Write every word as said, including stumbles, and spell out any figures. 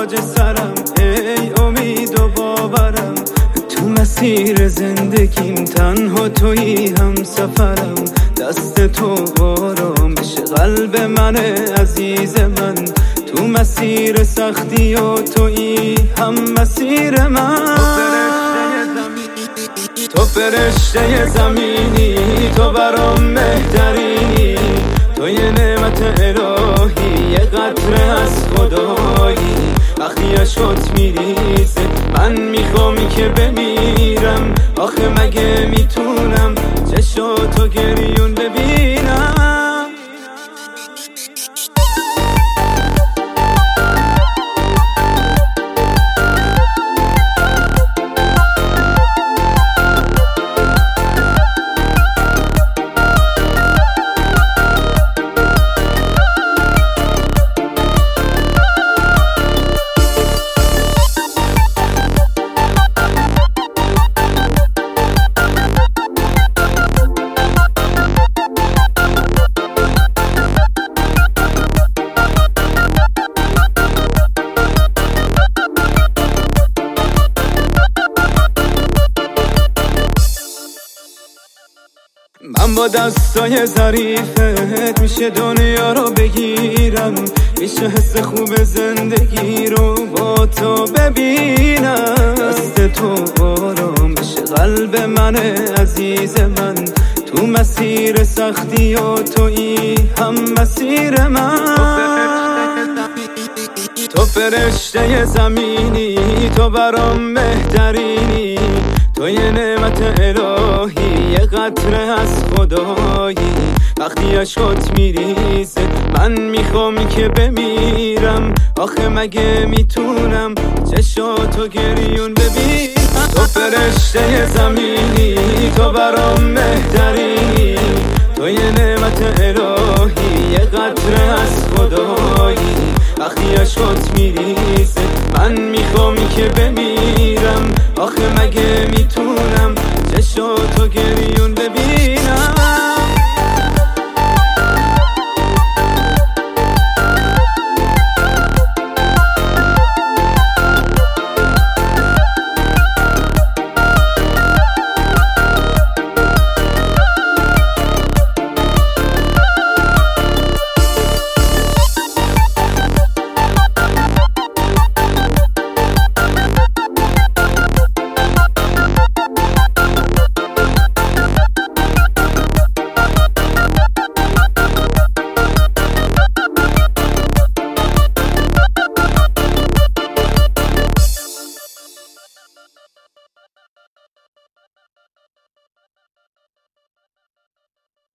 تاج سرم، ای امید و باورم. تو مسیر زندگیم تنها تویی هم سفرم، دست تو آرامش قلب من عزیز من. تو مسیر سختی و تویی هم مسیر من. تو فرشته زمینی، تو برام بهترینی، تو یه نعمت الهی، یه قطره از خدایی. وقتی اشکات میریزه من میخوام که بمیرم، آخه مگه میتونم چشاتو گریون ببینم؟ من با دستای ظریفت میشه دنیا رو بگیرم، میشه حس خوب زندگی رو با تو ببینم. دست تو آرام بشه قلب من عزیز من، تو مسیر سختی و تویی هم مسیر من. تو فرشته زمینی، تو برام بهترینی، تو یه نعمت الهی، یه قطره از خدایی. وقتی اشکات میریزه من میخوام که بمیرم، آخه مگه میتونم چشاتو گریون ببینم؟ تو فرشته زمینی، تو برام بهترینی، تو یه نعمت الهی، یه قطره از خدایی. وقتی اشکات میریزه من میخوام که بمیرم، آخه مگه میتونم